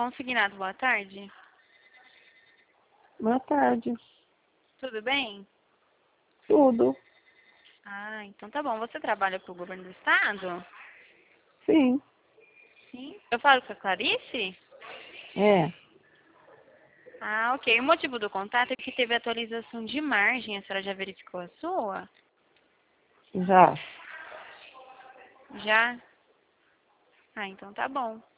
Consignado, boa tarde. Boa tarde. Tudo bem? Tudo? Ah, então tá bom. Você trabalha para o governo do estado? Sim. Sim. Eu falo com a Clarice? É. Ah, ok. O motivo do contato é que teve atualização de margem. A senhora já verificou a sua? Já. Já? Ah, então tá bom.